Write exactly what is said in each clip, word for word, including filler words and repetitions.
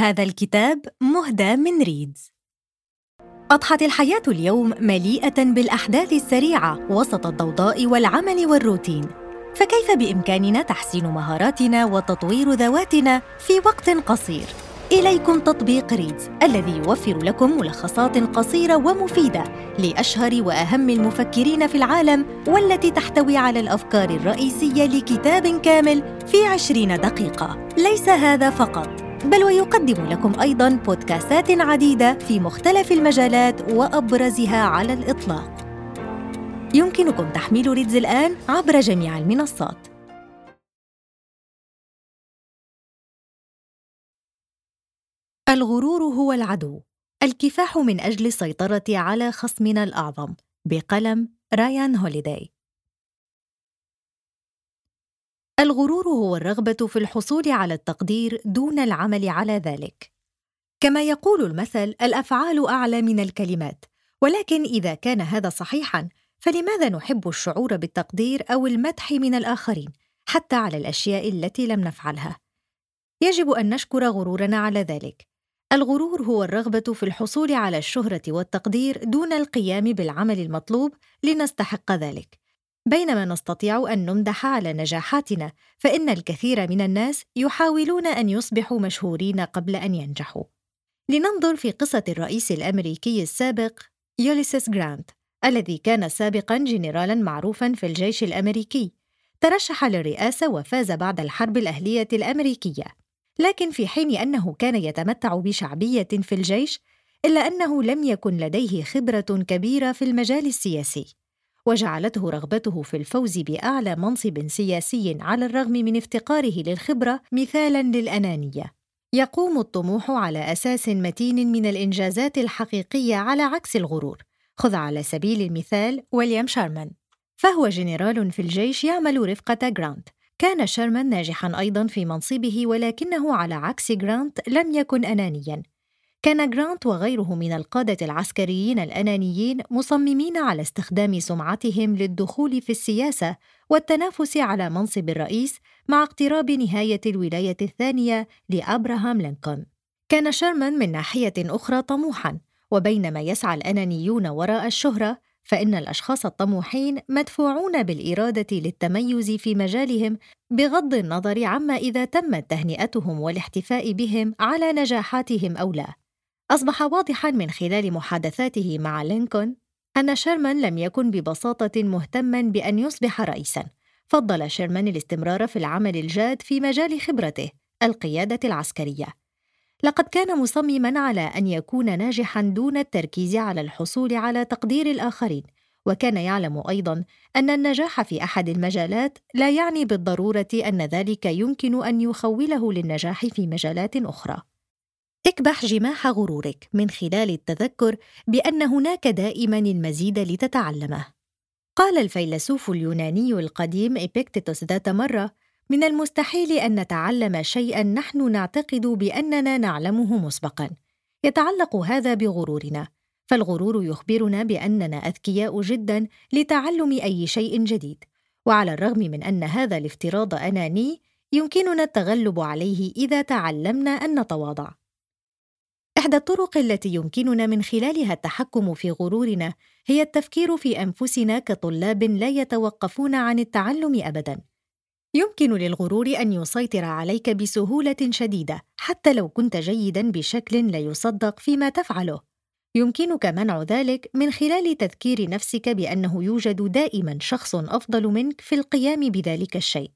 هذا الكتاب مهدى من ريدز. أضحت الحياة اليوم مليئة بالأحداث السريعة وسط الضوضاء والعمل والروتين، فكيف بإمكاننا تحسين مهاراتنا وتطوير ذواتنا في وقت قصير؟ إليكم تطبيق ريدز الذي يوفر لكم ملخصات قصيرة ومفيدة لأشهر وأهم المفكرين في العالم، والتي تحتوي على الأفكار الرئيسية لكتاب كامل في عشرين دقيقة. ليس هذا فقط، بل ويقدم لكم أيضاً بودكاستات عديدة في مختلف المجالات وأبرزها على الإطلاق. يمكنكم تحميل ريدز الآن عبر جميع المنصات. الغرور هو العدو، الكفاح من أجل السيطرة على خصمنا الأعظم، بقلم رايان هوليداي. الغرور هو الرغبة في الحصول على التقدير دون العمل على ذلك. كما يقول المثل: الأفعال أعلى من الكلمات. ولكن إذا كان هذا صحيحاً، فلماذا نحب الشعور بالتقدير أو المدح من الآخرين، حتى على الأشياء التي لم نفعلها؟ يجب أن نشكر غرورنا على ذلك. الغرور هو الرغبة في الحصول على الشهرة والتقدير دون القيام بالعمل المطلوب لنستحق ذلك. بينما نستطيع أن نمدح على نجاحاتنا، فإن الكثير من الناس يحاولون أن يصبحوا مشهورين قبل أن ينجحوا. لننظر في قصة الرئيس الأمريكي السابق يوليسيس جرانت، الذي كان سابقاً جنرالاً معروفاً في الجيش الأمريكي. ترشح للرئاسة وفاز بعد الحرب الأهلية الأمريكية، لكن في حين أنه كان يتمتع بشعبية في الجيش، إلا أنه لم يكن لديه خبرة كبيرة في المجال السياسي، وجعلته رغبته في الفوز بأعلى منصب سياسي على الرغم من افتقاره للخبرة مثالاً للأنانية. يقوم الطموح على أساس متين من الإنجازات الحقيقية على عكس الغرور. خذ على سبيل المثال ويليام شيرمان، فهو جنرال في الجيش يعمل رفقة جرانت. كان شيرمان ناجحاً أيضاً في منصبه، ولكنه على عكس جرانت لم يكن أنانياً. كان جرانت وغيره من القادة العسكريين الأنانيين مصممين على استخدام سمعتهم للدخول في السياسة والتنافس على منصب الرئيس مع اقتراب نهاية الولاية الثانية لأبراهام لينكولن. كان شيرمان من ناحية أخرى طموحاً، وبينما يسعى الأنانيون وراء الشهرة، فإن الأشخاص الطموحين مدفوعون بالإرادة للتميز في مجالهم بغض النظر عما إذا تمت تهنئتهم والاحتفاء بهم على نجاحاتهم أو لا. أصبح واضحاً من خلال محادثاته مع لينكولن أن شيرمان لم يكن ببساطة مهتماً بأن يصبح رئيساً. فضل شيرمان الاستمرار في العمل الجاد في مجال خبرته، القيادة العسكرية. لقد كان مصمماً على أن يكون ناجحاً دون التركيز على الحصول على تقدير الآخرين، وكان يعلم أيضاً أن النجاح في أحد المجالات لا يعني بالضرورة أن ذلك يمكن أن يخوله للنجاح في مجالات أخرى. اكبح جماح غرورك من خلال التذكر بأن هناك دائماً المزيد لتتعلمه. قال الفيلسوف اليوناني القديم إبيكتيتوس ذات مرة: من المستحيل أن نتعلم شيئاً نحن نعتقد بأننا نعلمه مسبقاً. يتعلق هذا بغرورنا، فالغرور يخبرنا بأننا أذكياء جداً لتعلم أي شيء جديد، وعلى الرغم من أن هذا الافتراض أناني، يمكننا التغلب عليه إذا تعلمنا أن نتواضع. إحدى الطرق التي يمكننا من خلالها التحكم في غرورنا هي التفكير في أنفسنا كطلاب لا يتوقفون عن التعلم أبداً. يمكن للغرور أن يسيطر عليك بسهولة شديدة حتى لو كنت جيداً بشكل لا يصدق فيما تفعله. يمكنك منع ذلك من خلال تذكير نفسك بأنه يوجد دائماً شخص أفضل منك في القيام بذلك الشيء.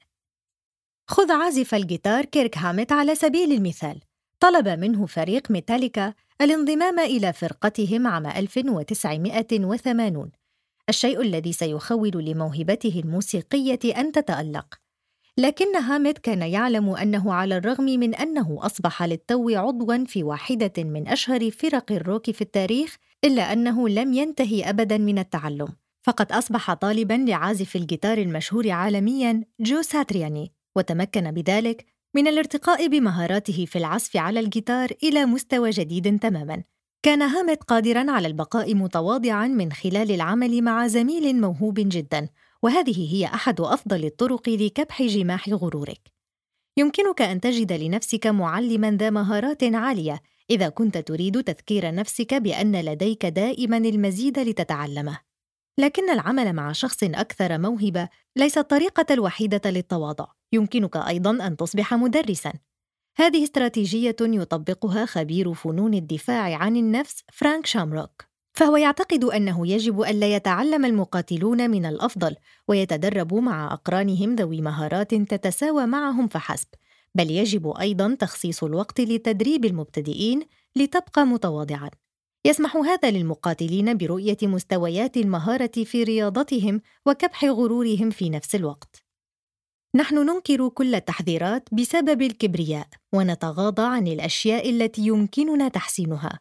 خذ عازف الجيتار كيرك هاميت على سبيل المثال. طلب منه فريق ميتاليكا الانضمام إلى فرقتهم عام ألف وتسعمائة وثمانين، الشيء الذي سيخول لموهبته الموسيقية أن تتألق. لكن هاميت كان يعلم أنه على الرغم من أنه أصبح للتو عضواً في واحدة من أشهر فرق الروك في التاريخ، إلا أنه لم ينتهي أبداً من التعلم، فقد أصبح طالباً لعازف الجيتار المشهور عالمياً جو ساترياني، وتمكن بذلك من الارتقاء بمهاراته في العزف على الجيتار إلى مستوى جديد تماماً. كان هاميت قادراً على البقاء متواضعاً من خلال العمل مع زميل موهوب جداً، وهذه هي أحد أفضل الطرق لكبح جماح غرورك. يمكنك أن تجد لنفسك معلماً ذا مهارات عالية إذا كنت تريد تذكير نفسك بأن لديك دائماً المزيد لتتعلمه. لكن العمل مع شخص أكثر موهبة ليس الطريقة الوحيدة للتواضع. يمكنك أيضاً أن تصبح مدرساً. هذه استراتيجية يطبقها خبير فنون الدفاع عن النفس فرانك شامروك، فهو يعتقد أنه يجب ألا يتعلم المقاتلون من الأفضل ويتدربوا مع أقرانهم ذوي مهارات تتساوى معهم فحسب، بل يجب أيضاً تخصيص الوقت لتدريب المبتدئين لتبقى متواضعاً. يسمح هذا للمقاتلين برؤية مستويات المهارة في رياضتهم وكبح غرورهم في نفس الوقت. نحن ننكر كل التحذيرات بسبب الكبرياء ونتغاضى عن الأشياء التي يمكننا تحسينها.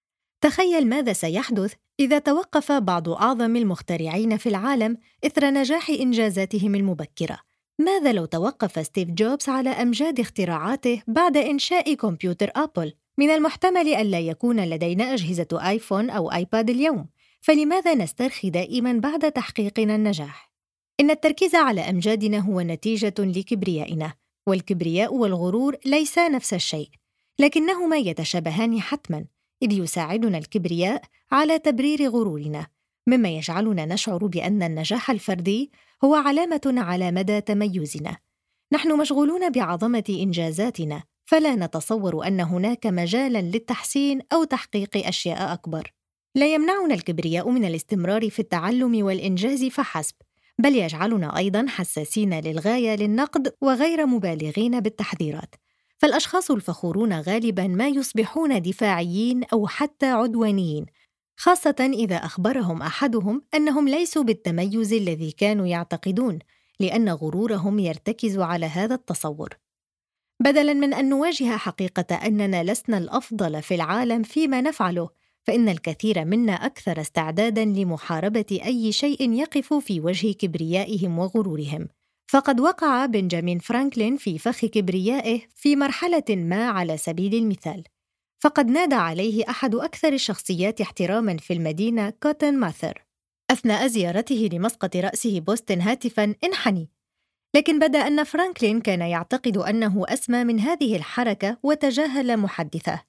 تخيل ماذا سيحدث إذا توقف بعض أعظم المخترعين في العالم إثر نجاح إنجازاتهم المبكرة. ماذا لو توقف ستيف جوبز على أمجاد اختراعاته بعد إنشاء كمبيوتر أبل؟ من المحتمل ألا يكون لدينا أجهزة آيفون أو آيباد اليوم، فلماذا نسترخي دائماً بعد تحقيقنا النجاح؟ إن التركيز على أمجادنا هو نتيجة لكبريائنا، والكبرياء والغرور ليسا نفس الشيء، لكنهما يتشابهان حتماً، إذ يساعدنا الكبرياء على تبرير غرورنا، مما يجعلنا نشعر بأن النجاح الفردي هو علامة على مدى تميزنا. نحن مشغولون بعظمة إنجازاتنا، فلا نتصور أن هناك مجالاً للتحسين أو تحقيق أشياء أكبر. لا يمنعنا الكبرياء من الاستمرار في التعلم والإنجاز فحسب، بل يجعلنا أيضاً حساسين للغاية للنقد وغير مبالغين بالتحذيرات. فالأشخاص الفخورون غالباً ما يصبحون دفاعيين أو حتى عدوانيين، خاصة إذا أخبرهم أحدهم أنهم ليسوا بالتميز الذي كانوا يعتقدون، لأن غرورهم يرتكز على هذا التصور. بدلاً من أن نواجه حقيقة أننا لسنا الأفضل في العالم فيما نفعله، فإن الكثير منا أكثر استعداداً لمحاربة أي شيء يقف في وجه كبريائهم وغرورهم. فقد وقع بنجامين فرانكلين في فخ كبريائه في مرحلة ما على سبيل المثال، فقد نادى عليه أحد أكثر الشخصيات احتراماً في المدينة كوتن ماثر أثناء زيارته لمسقط رأسه بوسطن هاتفاً: انحني. لكن بدا أن فرانكلين كان يعتقد أنه أسمى من هذه الحركة وتجاهل محدثه،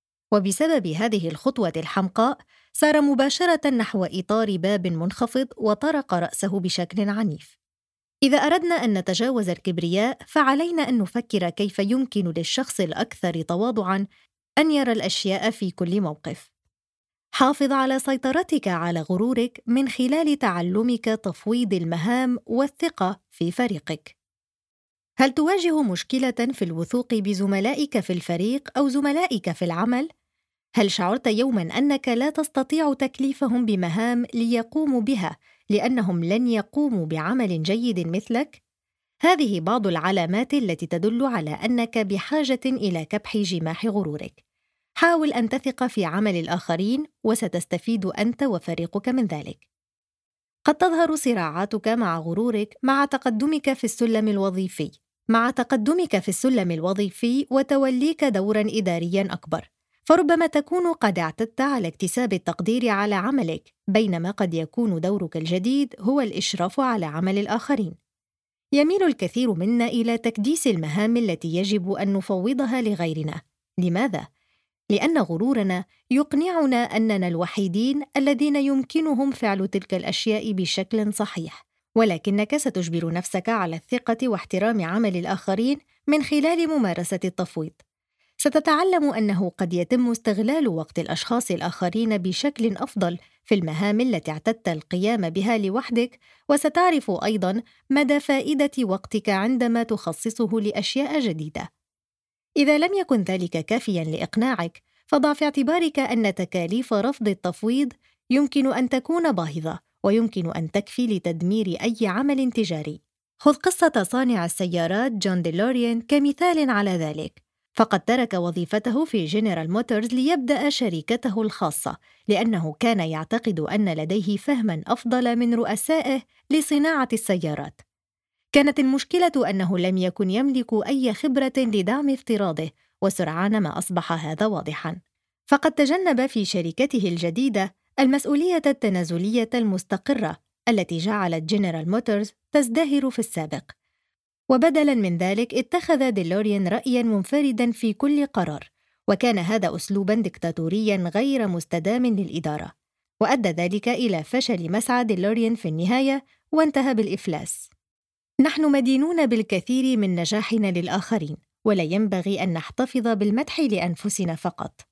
وبسبب هذه الخطوة الحمقاء سار مباشرة نحو إطار باب منخفض وطرق رأسه بشكل عنيف. إذا أردنا أن نتجاوز الكبرياء فعلينا أن نفكر كيف يمكن للشخص الأكثر تواضعاً أن يرى الأشياء في كل موقف. حافظ على سيطرتك على غرورك من خلال تعلمك تفويض المهام والثقة في فريقك. هل تواجه مشكلة في الوثوق بزملائك في الفريق أو زملائك في العمل؟ هل شعرت يوماً أنك لا تستطيع تكليفهم بمهام ليقوموا بها لأنهم لن يقوموا بعمل جيد مثلك؟ هذه بعض العلامات التي تدل على أنك بحاجة إلى كبح جماح غرورك. حاول أن تثق في عمل الآخرين وستستفيد أنت وفريقك من ذلك. قد تظهر صراعاتك مع غرورك مع تقدمك في السلم الوظيفي مع تقدمك في السلم الوظيفي وتوليك دوراً إدارياً أكبر، فربما تكون قد اعتدت على اكتساب التقدير على عملك، بينما قد يكون دورك الجديد هو الإشراف على عمل الآخرين. يميل الكثير منا إلى تكديس المهام التي يجب أن نفوضها لغيرنا. لماذا؟ لأن غرورنا يقنعنا أننا الوحيدين الذين يمكنهم فعل تلك الأشياء بشكل صحيح، ولكنك ستجبر نفسك على الثقة واحترام عمل الآخرين من خلال ممارسة التفويض. ستتعلم أنه قد يتم استغلال وقت الأشخاص الآخرين بشكل أفضل في المهام التي اعتدت القيام بها لوحدك، وستعرف أيضاً مدى فائدة وقتك عندما تخصصه لأشياء جديدة. إذا لم يكن ذلك كافياً لإقناعك، فضع في اعتبارك أن تكاليف رفض التفويض يمكن أن تكون باهظة، ويمكن أن تكفي لتدمير أي عمل تجاري. خذ قصة صانع السيارات جون ديلوريان كمثال على ذلك، فقد ترك وظيفته في جنرال موتورز ليبدأ شركته الخاصة، لأنه كان يعتقد أن لديه فهماً أفضل من رؤسائه لصناعة السيارات. كانت المشكلة أنه لم يكن يملك أي خبرة لدعم افتراضه، وسرعان ما أصبح هذا واضحاً. فقد تجنب في شركته الجديدة المسؤولية التنازلية المستقرة التي جعلت جنرال موتورز تزدهر في السابق، وبدلاً من ذلك اتخذ ديلوريان رأياً منفرداً في كل قرار، وكان هذا أسلوباً ديكتاتورياً غير مستدام للإدارة، وأدى ذلك إلى فشل مسعى ديلوريان في النهاية وانتهى بالإفلاس. نحن مدينون بالكثير من نجاحنا للآخرين، ولا ينبغي أن نحتفظ بالمدح لأنفسنا فقط.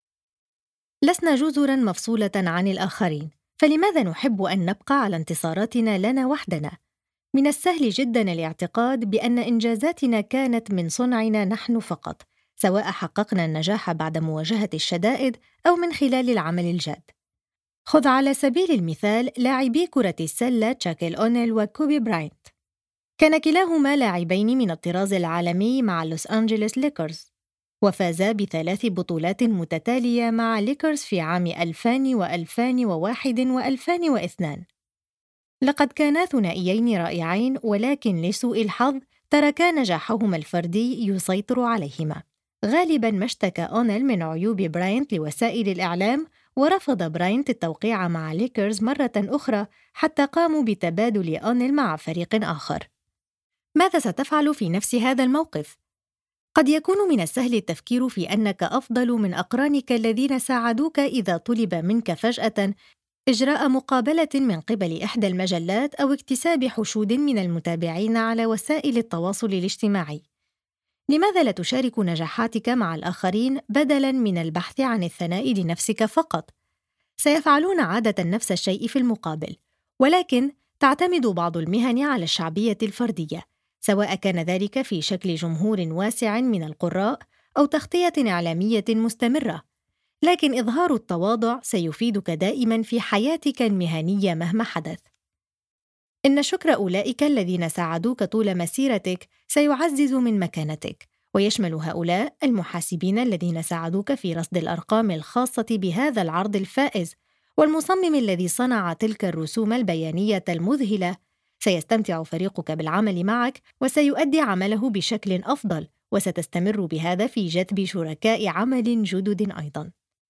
لسنا جزراً مفصولة عن الآخرين، فلماذا نحب أن نبقى على انتصاراتنا لنا وحدنا؟ من السهل جداً الاعتقاد بأن إنجازاتنا كانت من صنعنا نحن فقط، سواء حققنا النجاح بعد مواجهة الشدائد أو من خلال العمل الجاد. خذ على سبيل المثال لاعبي كرة السلة شاكيل أونيل وكوبي براينت. كان كلاهما لاعبين من الطراز العالمي مع لوس أنجلوس ليكرز، وفازا بثلاث بطولات متتالية مع ليكرز في عام ألفين وألفين وواحد وألفين واثنين. لقد كانا ثنائيين رائعين، ولكن لسوء الحظ تركا نجاحهما الفردي يسيطر عليهما. غالباً ما اشتكى أونيل من عيوب براينت لوسائل الإعلام، ورفض براينت التوقيع مع ليكرز مرة أخرى حتى قاموا بتبادل أونيل مع فريق آخر. ماذا ستفعل في نفس هذا الموقف؟ قد يكون من السهل التفكير في أنك أفضل من أقرانك الذين ساعدوك إذا طلب منك فجأة إجراء مقابلة من قبل إحدى المجلات أو اكتساب حشود من المتابعين على وسائل التواصل الاجتماعي. لماذا لا تشارك نجاحاتك مع الآخرين بدلاً من البحث عن الثناء لنفسك فقط؟ سيفعلون عادة نفس الشيء في المقابل، ولكن تعتمد بعض المهن على الشعبية الفردية، سواء كان ذلك في شكل جمهور واسع من القراء أو تغطية إعلامية مستمرة. لكن إظهار التواضع سيفيدك دائماً في حياتك المهنية مهما حدث. إن شكر أولئك الذين ساعدوك طول مسيرتك سيعزز من مكانتك، ويشمل هؤلاء المحاسبين الذين ساعدوك في رصد الأرقام الخاصة بهذا العرض الفائز، والمصمم الذي صنع تلك الرسوم البيانية المذهلة. سيستمتع فريقك بالعمل معك، وسيؤدي عمله بشكل أفضل، وستستمر بهذا في جذب شركاء عمل جدد أيضاً.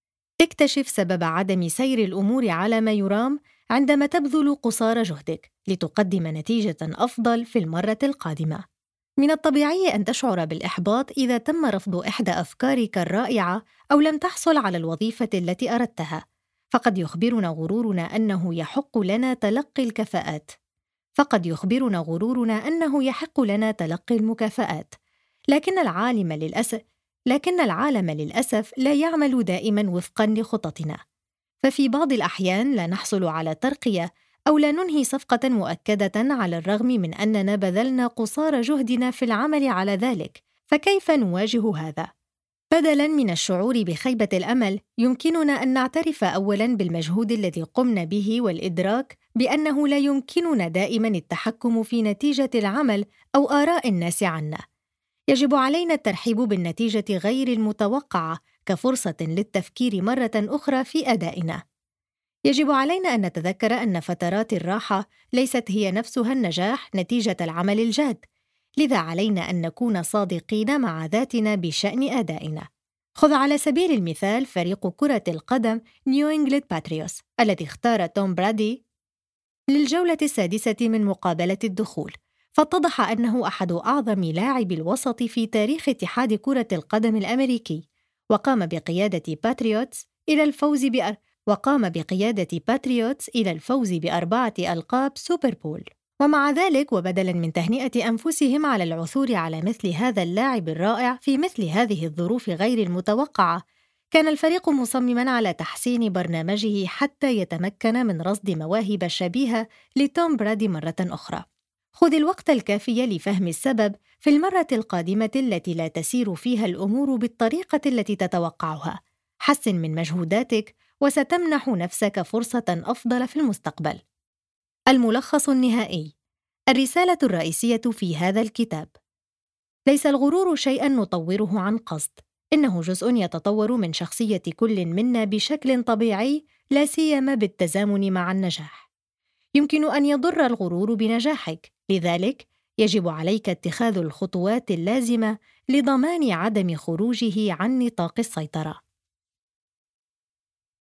اكتشف سبب عدم سير الأمور على ما يرام عندما تبذل قصارى جهدك لتقدم نتيجة أفضل في المرة القادمة. من الطبيعي أن تشعر بالإحباط إذا تم رفض إحدى أفكارك الرائعة أو لم تحصل على الوظيفة التي أردتها، فقد يخبرنا غرورنا أنه يحق لنا تلقي الكفاءات. فقد يخبرنا غرورنا أنه يحق لنا تلقي المكافآت، لكن العالم للأسف لكن العالم للأسف لا يعمل دائماً وفقاً لخططنا، ففي بعض الأحيان لا نحصل على ترقية أو لا ننهي صفقة مؤكدة على الرغم من أننا بذلنا قصارى جهدنا في العمل على ذلك. فكيف نواجه هذا؟ بدلاً من الشعور بخيبة الأمل، يمكننا أن نعترف أولاً بالمجهود الذي قمنا به، والإدراك بأنه لا يمكننا دائماً التحكم في نتيجة العمل أو آراء الناس عنا. يجب علينا الترحيب بالنتيجة غير المتوقعة كفرصة للتفكير مرة أخرى في أدائنا. يجب علينا أن نتذكر أن فترات الراحة ليست هي نفسها النجاح نتيجة العمل الجاد، لذا علينا أن نكون صادقين مع ذاتنا بشأن أدائنا. خذ على سبيل المثال فريق كرة القدم نيو إنجلند باتريوتس الذي اختار توم برادي للجولة السادسة من مقابلة الدخول، فاتضح أنه أحد أعظم لاعبي الوسط في تاريخ اتحاد كرة القدم الأمريكي، وقام بقيادة باتريوتس إلى الفوز بأر... وقام بقيادة باتريوتس إلى الفوز بأربعة ألقاب سوبر بول. ومع ذلك، وبدلاً من تهنئة أنفسهم على العثور على مثل هذا اللاعب الرائع في مثل هذه الظروف غير المتوقعة، كان الفريق مصمماً على تحسين برنامجه حتى يتمكن من رصد مواهب شبيهة لتوم برادي مرة أخرى. خذ الوقت الكافي لفهم السبب في المرة القادمة التي لا تسير فيها الأمور بالطريقة التي تتوقعها. حسن من مجهوداتك، وستمنح نفسك فرصة أفضل في المستقبل. الملخص النهائي. الرسالة الرئيسية في هذا الكتاب: ليس الغرور شيئاً نطوره عن قصد، إنه جزء يتطور من شخصية كل منا بشكل طبيعي، لا سيما بالتزامن مع النجاح. يمكن أن يضر الغرور بنجاحك، لذلك يجب عليك اتخاذ الخطوات اللازمة لضمان عدم خروجه عن نطاق السيطرة.